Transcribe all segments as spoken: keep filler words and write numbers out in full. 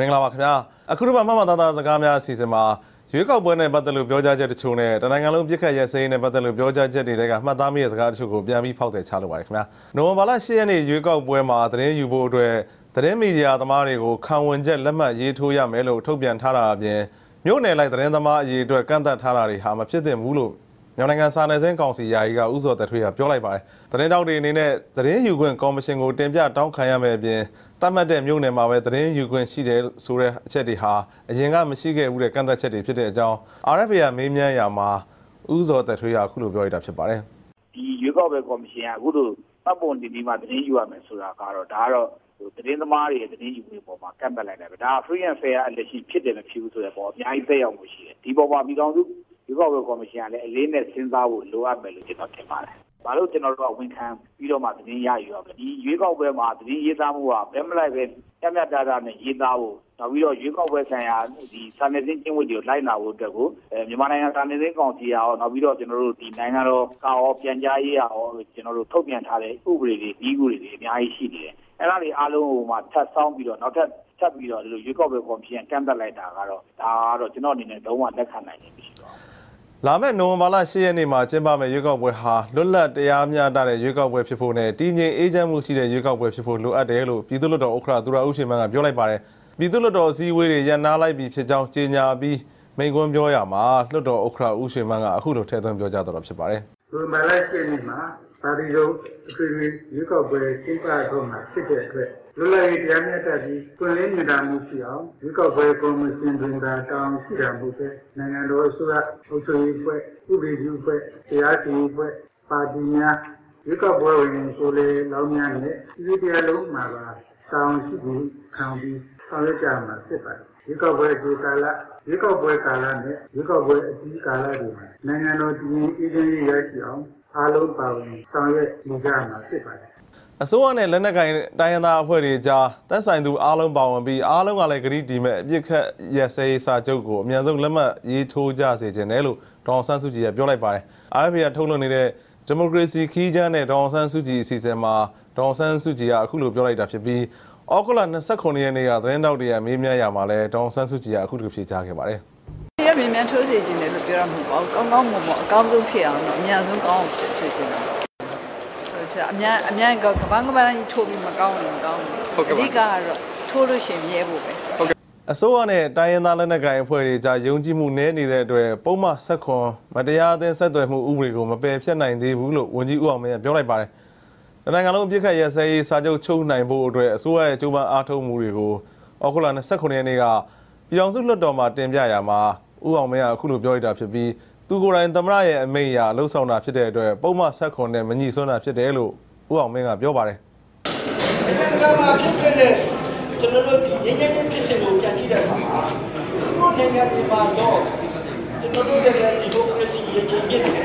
မင်္ဂလာပါခင်ဗျာအခုတော့မှမှသားသားစကားများအစီအစဉ်မှာရွေးကောက်ပွဲနဲ့ပတ်သက်လို့ပြောကြားချက်တချို့နဲ့တနိုင်ငံလုံးပြစ်ခတ်ရဲစဲနဲ့ပတ်သက်လို့ပြောကြားချက်တွေကမှတ်သားမိတဲ့စကားတချို့ကိုပြန်ပြီးဖောက်တယ်ချလို့ပါတယ်ခင်ဗျာနိုဝင်ဘာလ ၈ ရက်နေ့ရွေးကောက်ပွဲမှာသတင်းယူဖို့အတွက်သတင်းမီဒီယာသမားတွေကိုခံဝန်ချက်လက်မှတ်ရေးထိုးရမယ်လို့ထုတ်ပြန်ထားတာအပြင်မြို့နယ်လိုက်သတင်းသမားအရေးအတွက်ကန့်သတ်ထားတာတွေဟာမဖြစ်သင့်ဘူးလို့မြန်မာနိုင်ငံစာနယ်ဇင်းကောင်စီယာယီကဥစောတထွေးကပြောလိုက်ပါတယ်သတင်းတောက်တွေအနေနဲ့သတင်းယူခွင့်ကော်မရှင်ကိုတင်ပြတောင်းခံရမယ်အပြင်တတ်မှတ်တဲ့မြို့နယ်မှာပဲသတင်းယူခွင့်ရှိတယ်ဆိုတဲ့အချက်တွေဟာအရင်ကမရှိခဲ့ဘူးတဲ့ကန့်သတ်ချက်တွေဖြစ်တဲ့အကြောင်း R F A ကမေးမြန်းရာမှာဥစောတထွေးကအခုလိုပြောရတာဖြစ်ပါတယ်ဒီရွေးကောက်ပွဲကော်မရှင်ကအခုလိုတပ်ပုံတင်ဒီမှာသတင်းယူရမယ်ဆိုတာကတော့ဒါကတော့သတင်းသမားတွေသတင်းယူမှုပေါ်မှာကန့်သတ်လိုက်တယ်ဒါ free and fair အလက်ရှိဖြစ်တယ်မဖြစ်ဘူးဆိုတဲ့ပေါ်အများကြီးသက်ရောက်မှုရှိတယ်ဒီပေါ်မှာပြည်တော်စုရွေးကောက်ပွဲကော်မရှင်ကလည်းအလေးနဲ့စဉ်းစားဖို့လိုအပ်မယ်လို့ကျွန်တော်ထင်ပါတယ်။ဘာလို့ကျွန်တော်တို့ကဝန်ခံပြီးတော့မှသတင်းရယူရမလဲ။ဒီရွေးကောက်ပွဲမှာသတင်းရေးသားမှုကဘယ်မလိုက်ပဲပြတ်ပြတ်သားသားနဲ့ရေးသားဖို့နောက်ပြီးတော့ရွေးကောက်ပွဲဆိုင်ရာဒီစာနယ်ဇင်းကျင်းဝတ်တွေကိုလိုက်နာဖို့အတွက်ကိုမြန်မာနိုင်ငံစာနယ်ဇင်းကောင်စီရောနောက်ပြီးတော့ကျွန်တော်တို့ဒီနိုင်ငံတော်ကရောပြန်ကြားရေးရောကျွန်တော်တို့ထုတ်ပြန်ထားတဲ့ဥပဒေတွေဒီဥပဒေတွေအများကြီးရှိနေတယ်။အဲ့ဒါတွေအားလုံးကိုမှထပ်ဆောင်းပြီးတော့နောက်ထပ်ထပ်ပြီးတော့ဒီလိုရွေးကောက်ပွဲကော်မရှင်ကန့်သတ်လိုက်တာကတော့ဒါကတော့ကျွန်တော်အနေနဲ့လုံးဝလက်ခံနိုင်တယ်မရှိပါဘူးလာမယ့်နိုဝင်ဘာလ ၈ ရက်နေ့မှာကျင်းပမယ့်ရွေးကောက်ပွဲဟာလွတ်လပ်တရားမျှတတဲ့ရွေးကောက်ပွဲဖြစ်ဖို့နဲ့တည်ငြိမ်အေးချမ်းမှုရှိတဲ့ရွေးကောက်ပွဲဖြစ်ဖို့လိုအပ်တယ်လို့ပြည်သူ့လွှတ်တော်ဥက္ကဋ္ဌသူရဦးရှင်မန်းကပြောလိုက်ပါတယ်။ပြည်သူ့လွှတ်တော်အစည်းအဝေးတွေရန်နာလိုက်ပြီးဖြစ်ကြောင်းကြေညာပြီးမိန့်ခွန်းပြောရမှာလွှတ်တော်ဥက္ကဋ္ဌဦးရှင်မန်းကအခုလိုထည့်သွင်းပြောကြားတော့ဖြစ်ပါတယ်။နိုဝင်ဘာလ ၈ ရက်နေ့မှာပါတီရုံးအထွေထွေရွေးကောက်ပွဲကျင်းပတော့မှာဖြစ်တဲ့အတွက်လွတ်လပ်ရေးတရားမျှတပြီးတွင်လင်းနေတာမှုရှိအောင်ရွေးကောက်ပွဲကော်မရှင်တွင်သာတောင်းရှိတာမှုပဲနိုင်ငံတော်အစိုးရအုပ်ချုပ်ရေးအဖွဲ့ဥပဒေပြုအဖွဲ့တရားစီရင်အဖွဲ့ပါတီများရွေးကောက်ပွဲဝင်ကိုယ်လေးလောင်းများနဲ့ဒီတရားလုံးမှာပါတောင်းရှိပြီးခံပြီးဆောင်ရွက်ကြမှာဖြစ်ပါတယ်ရွေးကောက်ပွဲဒီကာလရွေးကောက်ပွဲကာလနဲ့ရွေးကောက်ပွဲအပြီးကာလတွေမှာနိုင်ငံတော်တည်ငြိမ်အေးချမ်းရေးရရှိအောင်အားလုံးပါဝင်ဆောင်ရွက်နေကြမှာဖြစ်ပါတယ်အစိုးရနဲ့လက်နက်ကိုင်တိုင်းရင်းသားအဖွဲ့တွေကြားသက်ဆိုင်သူအားလုံးပါဝင်ပြီးအားလုံးကလည်းဂရုတည်မဲ့အပြစ်ခတ်ရဲစဲရေးစာချုပ်ကိုအမြန်ဆုံးလက်မှတ်ရေးထိုးကြစေချင်တယ်လို့ဒေါအောင်ဆန်းစုကြည်ကပြောလိုက်ပါတယ် R F A ကထုတ်လွှင့်နေတဲ့ဒီမိုကရေစီခီးချမ်းတဲ့ဒေါအောင်ဆန်းစုကြည်အစီအစဉ်မှာဒေါအောင်ဆန်းစုကြည်ကအခုလိုပြောလိုက်တာဖြစ်ပြီးဩဂုတ်လ ၂၇ ရက်နေ့ကသတင်းတောက်တွေကမေးမြန်းရမှာလဲဒေါအောင်ဆန်းစုကြည်ကအခုလိုဖြေကြားခဲ့ပါတယ်ရမြင်မြန်ထိုးစေခြင်းလည်းလို့ပြောရမှာပေါ့ကောင်းကောင်းမွန်မွန်အကောင်းဆုံးဖြစ်အောင်တော့အများဆုံးကောင်းအောင်ဖြစ်စေချင်တာအများအများကကပန်းကပန်းကြီးထိုးပြီးမကောင်းဘူးမကောင်းဘူးအဓိကကတော့ထိုးလို့ရှိရင်မြဲဖို့ပဲအစိုးရနဲ့တိုင်းရင်းသားလက်နက်ကိုင်အဖွဲ့တွေကြားယုံကြည်မှုနည်းနေတဲ့အတွက်ပုံမှန်ဆက်ခွန်မတရားအသင်းဆက်သွယ်မှုဥပဒေကိုမပယ်ဖျက်နိုင်သေးဘူးလို့ဝန်ကြီးဦးအောင်မင်းကပြောလိုက်ပါတယ်။နိုင်ငံလုံးအပြစ်ခတ်ရဲစဲရေးစာချုပ်ချုပ်နိုင်ဖို့အတွက်အစိုးရရဲ့ကြိုးပမ်းအားထုတ်မှုတွေကိုဩဂုတ်လ ၂၇ ရက်နေ့ကပြည်ထောင်စုလွှတ်တော်မှာတင်ပြရမှာဦးအောင်မင်းကအခုလိုပြောလိုက်တာဖြစ်ပြီးသူကိုယ်တိုင်သမ္မတရဲ့အမိန့်အရလှုပ်ဆောင်တာဖြစ်တဲ့အတွက်ပုံမှန်ဆက်ခွန်နဲ့မညီစွန်းတာဖြစ်တယ်လို့ဦးအောင်မင်းကပြောပါတယ်။ဒီကမှာဖြစ်တဲ့ကျွန်တော်တို့ဒီငြိမ်းချမ်းရေးဖြစ်စဉ်ကိုပြန်ကြည့်တဲ့အခါမှာကိုယ်နိုင်ငံဒီမှာတော့ကျွန်တော်တို့ရဲ့ဒီမိုကရေစီရဲ့ရည်ရည်နဲ့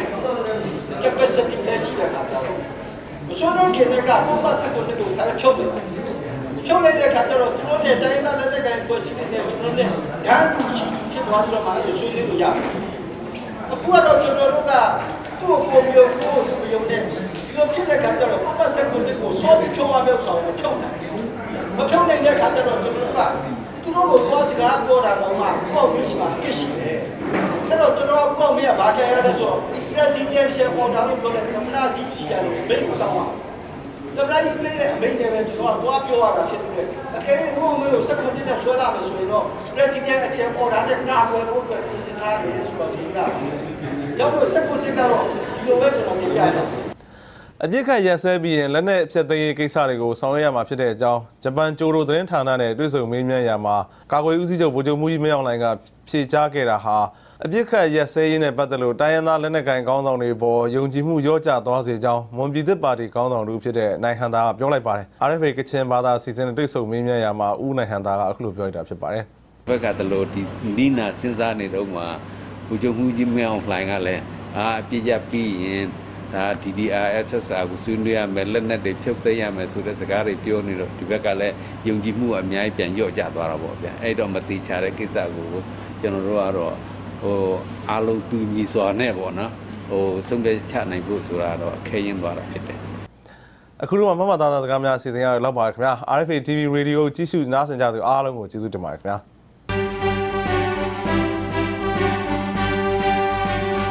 capacity နဲ့ရှိတဲ့အခါကျတော့မချိုးတော့ခင်တဲ့ကပုံမှန်ဆက်ခွန်တွေကိုတိုင်းဖြုတ်တယ်။ဖြုတ်လိုက်တဲ့အခါကျတော့သူတို့ရဲ့တိုင်းသားလက်နက်ကိုင်ဖွဲ့စည်းနေတဲ့ကျွန်တော်တို့နဲ့ဓာတ်တူရှိဖြစ်သွားပြီးတော့မှဆွေးနွေးလို့ရတယ်။အခုတော့ကျွန်တော်တို့ကသူ့ကိုမျိုးကိုမျိုးနဲ့ဒီလိုဖြစ်တဲ့ခါကျတော့ပတ်သက်ကိုကိုစောပြီးဖြုံးရမယ့်ဆောင်ကိုဖြုံးတယ်မဖြုံးနိုင်တဲ့ခါကျတော့ကျွန်တော်ကသူတို့ကိုသွားစကားပြောတာတော့မှပေါ့ပြီးရှိမှဖြစ်ရှိတယ်အဲ့တော့ကျွန်တော်ပေါ့မရဘာကြရလဲဆို presidential order လို့ပြောတဲ့သမ္မတကြီးချီရတယ်မိတ်ကိုတောင်းပါသမ္မတကြီးပြည့်တဲ့အမိန့်တွေပဲကျွန်တော်ကသွားပြောရတာဖြစ်တယ်အကယ်၍ဘုံမျိုးစက်ခွန်တဲ့ဆွဲလာမယ်ဆိုရင်တော့ president အချက် order နဲ့နာကွယ်ဖို့အတွက်ပြင်ဆင်ထားတယ်ဆိုတော့ဒီကကျောင်းတို့စက်ခွန်တဲ့ကတော့ဒီလိုပဲကျွန်တော်ပြပြတာအပြစ်ခတ်ရဲစဲပြီးရင်လက်နက်ဖြတ်သိမ်းရေးကိစ္စတွေကိုဆောင်ရွက်ရမှာဖြစ်တဲ့အကြောင်းဂျပန်ကျိုဒိုသတင်းဌာနနဲ့တွေ့ဆုံမေးမြန်းရာမှာကာကွယ်ဦးစီးချုပ်ဗိုလ်ချုပ်မှုကြီးမင်းအောင်လှိုင်ကဖြေကြားခဲ့တာဟာအပြစ်ခတ်ရဲစဲရေးနဲ့ပတ်သက်လို့တိုင်းရင်းသားလက်နက်ကိုင်ခေါင်းဆောင်တွေပေါ်ယုံကြည်မှုရောကျသွားစေကြောင်းမွန်ပြည်သစ်ပါတီခေါင်းဆောင်တို့ဖြစ်တဲ့နိုင်ဟန်တာကပြောလိုက်ပါတယ် R F A ကချင်ဘာသာစီစဉ်တဲ့တွေ့ဆုံမေးမြန်းရာမှာဦးနိုင်ဟန်တာကအခုလိုပြောလိုက်တာဖြစ်ပါတယ်ဘက်ကတလို့ဒီနီနာစဉ်းစားနေတော့မှဗိုလ်ချုပ်မှုကြီးမင်းအောင်လှိုင်ကလည်းအာအပြစ်ရပြီးရင်ဒါ D D R S S R ကိုဆွေးနွေးရမယ်လက်နက်တွေဖြုတ်သိမ်းရမယ်ဆိုတဲ့စကားတွေပြောနေတော့ဒီဘက်ကလည်းယုံကြည်မှုအများကြီးပြန်လျော့ကျသွားတာပေါ့ဗျာအဲ့တော့မတိချတဲ့ကိစ္စကိုကျွန်တော်တို့ကတော့ဟိုအားလုံးတူညီစွာနဲ့ပေါ့နော်ဟိုဆုံးဖြတ်ချနိုင်ဖို့ဆိုတာတော့အခဲရင်သွားတာဖြစ်တယ်အခုတော့မမသားသားစကားများအစီအစဉ်ရတော့လောက်ပါခင်ဗျာ R F A T V Radio ကြည့်ရှုနားဆင်ကြသူအားလုံးကိုကျေးဇူးတင်ပါတယ်ခင်ဗျာ